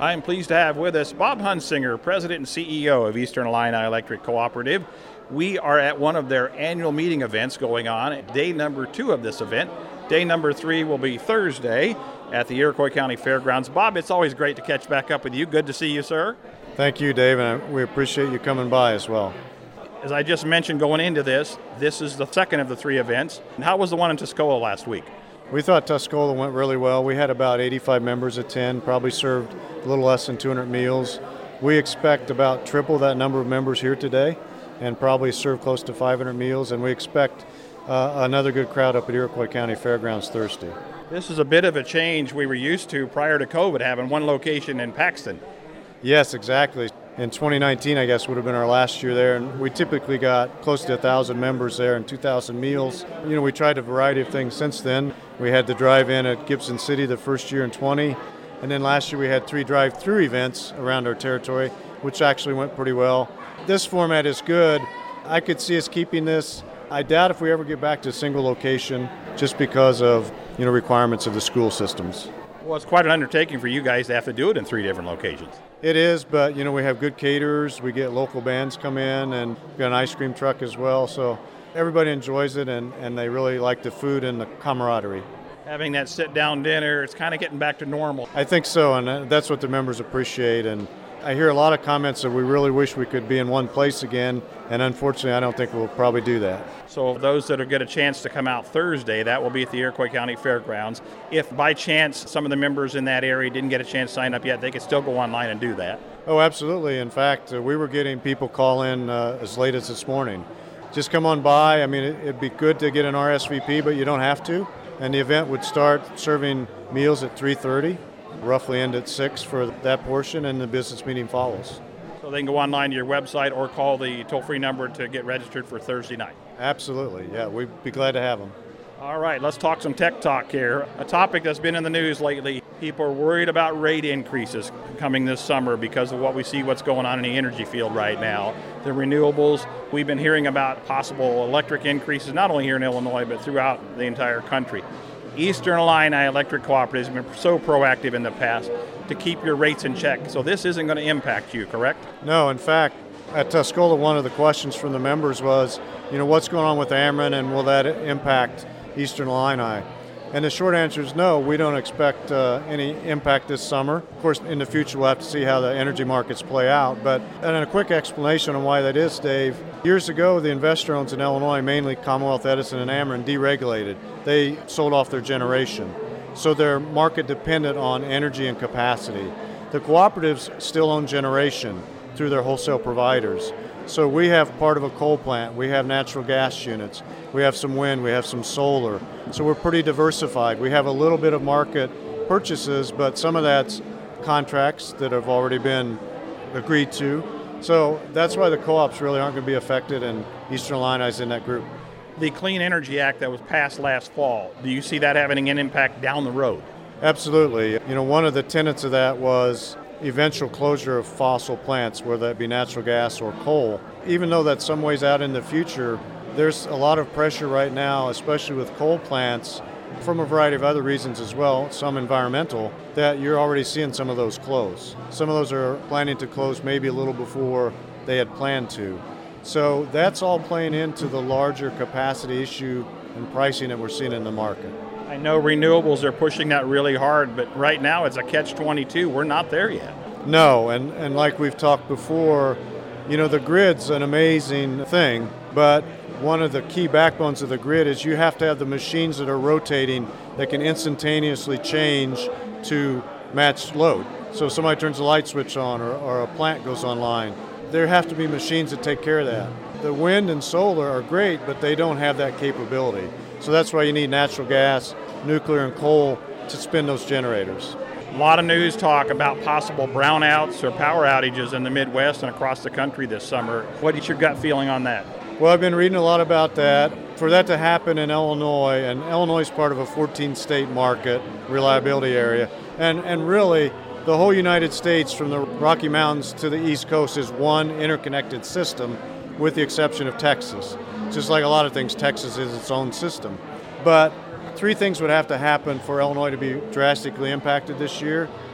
I'm pleased to have with us Bob Hunsinger, President and CEO of Eastern Illini Electric Cooperative. We are at one of their annual meeting events going on at day number 2 of this event. Day number 3 will be Thursday at the Iroquois County Fairgrounds. Bob, it's always great to catch back up with you. Good to see you, sir. Thank you, Dave, and we appreciate you coming by as well. As I just mentioned going into this is the second of the 3 events. And how was the one in Tuscola last week? We thought Tuscola went really well. We had about 85 members attend, probably served a little less than 200 meals. We expect about triple that number of members here today and probably serve close to 500 meals, and we expect another good crowd up at Iroquois County Fairgrounds Thursday. This is a bit of a change we were used to prior to COVID, having one location in Paxton. Yes, exactly. In 2019, I guess, would have been our last year there, and we typically got close to 1,000 members there and 2,000 meals. You know, we tried a variety of things since then. We had the drive-in at Gibson City the first year in 20, and then last year we had 3 drive-through events around our territory, which actually went pretty well. This format is good. I could see us keeping this. I doubt if we ever get back to a single location just because of, requirements of the school systems. Well, it's quite an undertaking for you guys to have to do it in 3 different locations. It is, but we have good caterers. We get local bands come in, and we've got an ice cream truck as well. So everybody enjoys it, and they really like the food and the camaraderie. Having that sit-down dinner, it's kind of getting back to normal. I think so, and that's what the members appreciate. And I hear a lot of comments that we really wish we could be in one place again, and unfortunately I don't think we'll probably do that. So those that will get a chance to come out Thursday, that will be at the Iroquois County Fairgrounds. If by chance some of the members in that area didn't get a chance to sign up yet, they could still go online and do that. Oh, absolutely. In fact, we were getting people call in as late as this morning. Just come on by. I mean, it'd be good to get an RSVP, but you don't have to. And the event would start serving meals at 3:30. Roughly end at 6 for that portion, and the business meeting follows. So they can go online to your website or call the toll-free number to get registered for Thursday night. Absolutely, yeah, we'd be glad to have them. All right, let's talk some tech talk here. A topic that's been in the news lately. People are worried about rate increases coming this summer because of what's going on in the energy field right now. The renewables, we've been hearing about possible electric increases, not only here in Illinois, but throughout the entire country. Eastern Illini Electric Cooperative has been so proactive in the past to keep your rates in check. So this isn't going to impact you, correct? No, in fact, at Tuscola, one of the questions from the members was, what's going on with Ameren and will that impact Eastern Illini? And the short answer is no, we don't expect any impact this summer. Of course, in the future, we'll have to see how the energy markets play out. But and a quick explanation on why that is, Dave. Years ago, the investor owns in Illinois, mainly Commonwealth Edison and Ameren, deregulated. They sold off their generation. So they're market dependent on energy and capacity. The cooperatives still own generation through their wholesale providers. So we have part of a coal plant, we have natural gas units, we have some wind, we have some solar. So we're pretty diversified. We have a little bit of market purchases, but some of that's contracts that have already been agreed to. So that's why the co-ops really aren't going to be affected, and Eastern Illini is in that group. The Clean Energy Act that was passed last fall, do you see that having an impact down the road? Absolutely. One of the tenets of that was eventual closure of fossil plants, whether that be natural gas or coal. Even though that's some ways out in the future, there's a lot of pressure right now, especially with coal plants, from a variety of other reasons as well, some environmental, that you're already seeing some of those close. Some of those are planning to close maybe a little before they had planned to. So that's all playing into the larger capacity issue and pricing that we're seeing in the market. I know renewables are pushing that really hard, but right now it's a catch-22. We're not there yet. No, and like we've talked before, the grid's an amazing thing, but one of the key backbones of the grid is you have to have the machines that are rotating that can instantaneously change to match load. So if somebody turns a light switch on or a plant goes online, there have to be machines that take care of that. The wind and solar are great, but they don't have that capability. So that's why you need natural gas, nuclear, and coal to spin those generators. A lot of news talk about possible brownouts or power outages in the Midwest and across the country this summer. What is your gut feeling on that? Well, I've been reading a lot about that. For that to happen in Illinois, and Illinois is part of a 14-state market reliability area, and really the whole United States from the Rocky Mountains to the East Coast is one interconnected system with the exception of Texas. Just like a lot of things, Texas is its own system. But 3 things would have to happen for Illinois to be drastically impacted this year.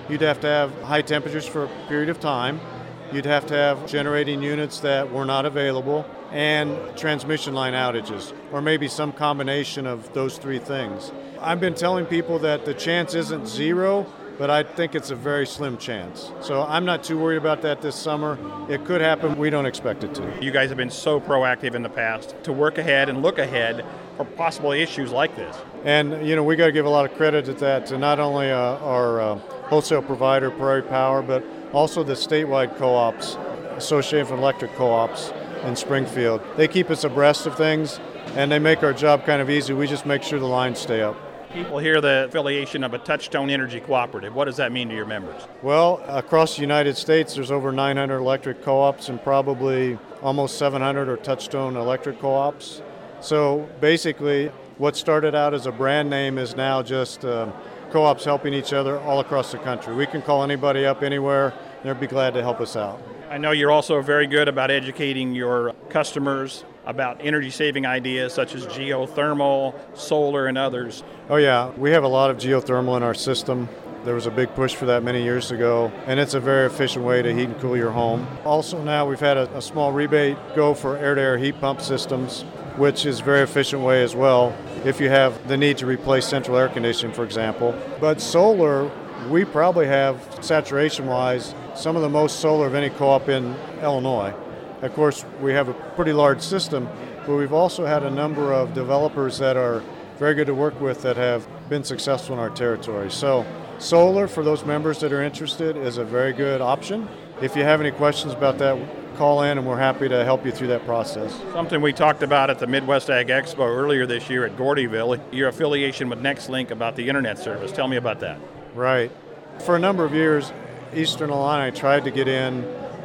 you'd have to have high temperatures for a period of time. You'd have to have generating units that were not available and transmission line outages, or maybe some combination of those three things. I've been telling people that the chance isn't zero, but I think it's a very slim chance. So I'm not too worried about that this summer. It could happen. We don't expect it to. You guys have been so proactive in the past to work ahead and look ahead for possible issues like this. And, we got to give a lot of credit at that to not only our wholesale provider, Prairie Power, but also the statewide co-ops, Association of Electric Co-ops in Springfield. They keep us abreast of things, and they make our job kind of easy. We just make sure the lines stay up. People hear the affiliation of a Touchstone Energy Cooperative. What does that mean to your members? Well, across the United States, there's over 900 electric co-ops, and probably almost 700 are Touchstone electric co-ops. So basically, what started out as a brand name is now just co-ops helping each other all across the country. We can call anybody up anywhere, and they'll be glad to help us out. I know you're also very good about educating your customers about energy-saving ideas such as geothermal, solar, and others. Oh yeah, we have a lot of geothermal in our system. There was a big push for that many years ago, and it's a very efficient way to heat and cool your home. Also now we've had a small rebate go for air-to-air heat pump systems, which is a very efficient way as well if you have the need to replace central air conditioning, for example. But solar, we probably have, saturation-wise, some of the most solar of any co-op in Illinois. Of course, we have a pretty large system, but we've also had a number of developers that are very good to work with that have been successful in our territory. So solar, for those members that are interested, is a very good option. If you have any questions about that, call in and we're happy to help you through that process. Something we talked about at the Midwest Ag Expo earlier this year at Gordyville, your affiliation with Nextlink about the internet service. Tell me about that. Right. For a number of years, Eastern Illini tried to get in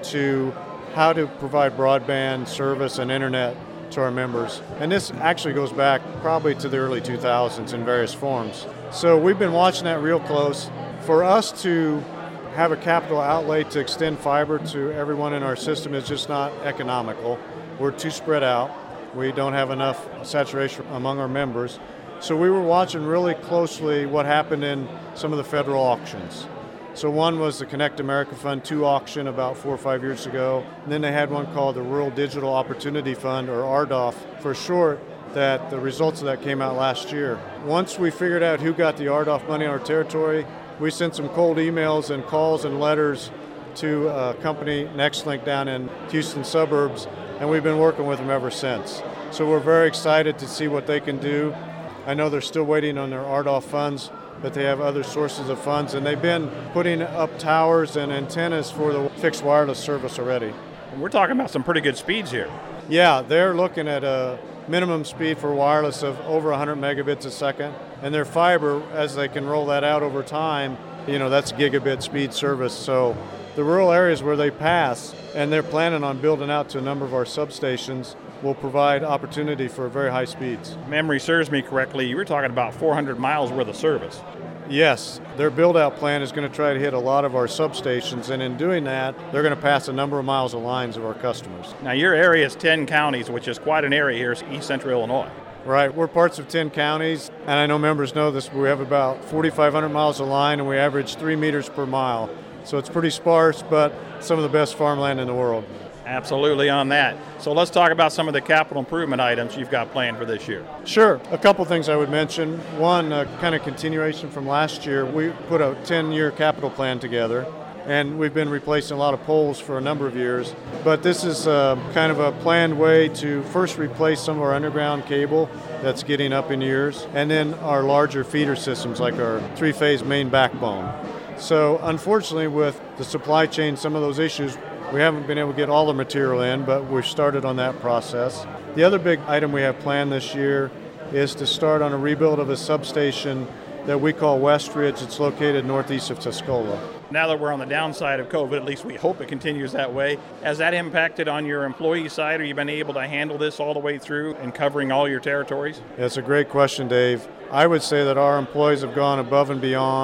to how to provide broadband service and internet to our members. And this actually goes back probably to the early 2000s in various forms. So we've been watching that real close. For us to have a capital outlay to extend fiber to everyone in our system is just not economical. We're too spread out. We don't have enough saturation among our members. So we were watching really closely what happened in some of the federal auctions. So one was the Connect America Fund 2 auction about 4 or 5 years ago. And then they had one called the Rural Digital Opportunity Fund, or RDOF for short, that the results of that came out last year. Once we figured out who got the RDOF money in our territory, we sent some cold emails and calls and letters to a company, Nextlink, down in Houston suburbs, and we've been working with them ever since. So we're very excited to see what they can do. I know they're still waiting on their RDOF funds, but they have other sources of funds, and they've been putting up towers and antennas for the fixed wireless service already. We're talking about some pretty good speeds here. Yeah, they're looking at a minimum speed for wireless of over 100 megabits a second, and their fiber, as they can roll that out over time, that's gigabit speed service. So the rural areas where they pass, and they're planning on building out to a number of our substations, will provide opportunity for very high speeds. Memory serves me correctly, you were talking about 400 miles worth of service. Yes, their build-out plan is going to try to hit a lot of our substations, and in doing that, they're going to pass a number of miles of lines of our customers. Now, your area is 10 counties, which is quite an area here in East Central Illinois. Right, we're parts of 10 counties, and I know members know this, but we have about 4,500 miles of line, and we average 3 meters per mile. So it's pretty sparse, but some of the best farmland in the world. Absolutely on that. So let's talk about some of the capital improvement items you've got planned for this year. Sure. A couple things I would mention. One, kind of continuation from last year. We put a 10-year capital plan together, and we've been replacing a lot of poles for a number of years. But this is kind of a planned way to first replace some of our underground cable that's getting up in years, and then our larger feeder systems like our three-phase main backbone. So unfortunately, with the supply chain, some of those issues, we haven't been able to get all the material in, but we've started on that process. The other big item we have planned this year is to start on a rebuild of a substation that we call West Ridge. It's located northeast of Tuscola. Now that we're on the downside of COVID, at least we hope it continues that way, has that impacted on your employee side? Have you been able to handle this all the way through and covering all your territories? That's a great question, Dave. I would say that our employees have gone above and beyond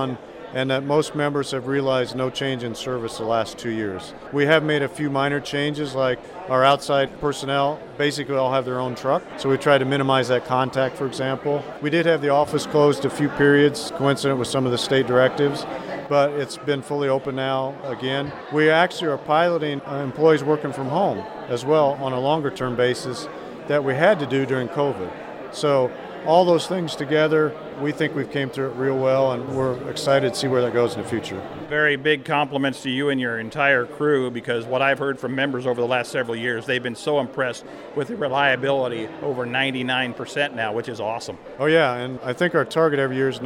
and that most members have realized no change in service the last 2 years. We have made a few minor changes, like our outside personnel basically all have their own truck, so we try to minimize that contact, for example. We did have the office closed a few periods, coincident with some of the state directives, but it's been fully open now again. We actually are piloting employees working from home as well on a longer term basis that we had to do during COVID. So all those things together, we think we've came through it real well, and we're excited to see where that goes in the future. Very big compliments to you and your entire crew, because what I've heard from members over the last several years, they've been so impressed with the reliability, over 99% now, which is awesome. Oh yeah, and I think our target every year is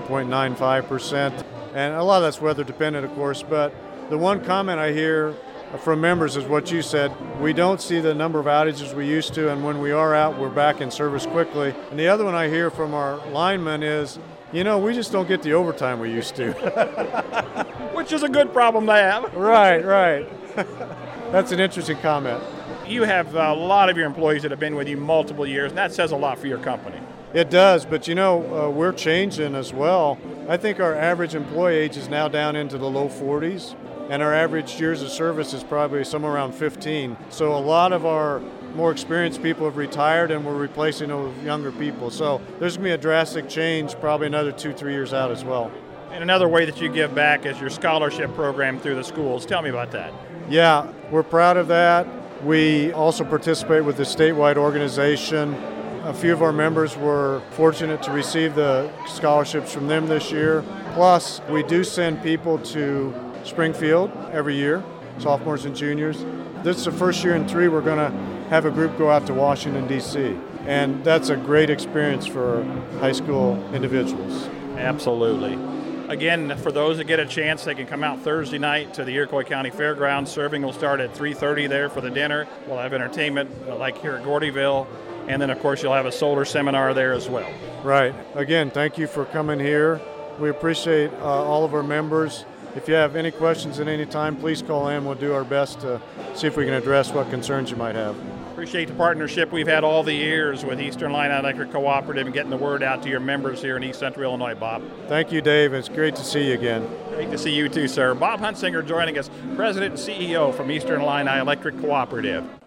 99.95%, and a lot of that's weather dependent, of course, but the one comment I hear from members is what you said. We don't see the number of outages we used to, and when we are out, we're back in service quickly. And the other one I hear from our linemen is, we just don't get the overtime we used to. Which is a good problem to have. Right. That's an interesting comment. You have a lot of your employees that have been with you multiple years, and that says a lot for your company. It does, but we're changing as well. I think our average employee age is now down into the low 40s. And our average years of service is probably somewhere around 15. So a lot of our more experienced people have retired, and we're replacing them with younger people. So there's going to be a drastic change probably another 2-3 years out as well. And another way that you give back is your scholarship program through the schools. Tell me about that. Yeah, we're proud of that. We also participate with the statewide organization. A few of our members were fortunate to receive the scholarships from them this year. Plus, we do send people to Springfield every year, sophomores and juniors. This is the first year in 3 we're going to have a group go out to Washington, D.C., and that's a great experience for high school individuals. Absolutely. Again, for those that get a chance, they can come out Thursday night to the Iroquois County Fairgrounds. Serving will start at 3:30 there for the dinner. We'll have entertainment like here at Gordyville, and then, of course, you'll have a solar seminar there as well. Right. Again, thank you for coming here. We appreciate all of our members. If you have any questions at any time, please call in. We'll do our best to see if we can address what concerns you might have. Appreciate the partnership we've had all the years with Eastern Illini Electric Cooperative and getting the word out to your members here in East Central Illinois, Bob. Thank you, Dave. It's great to see you again. Great to see you too, sir. Bob Huntsinger joining us, President and CEO from Eastern Illini Electric Cooperative.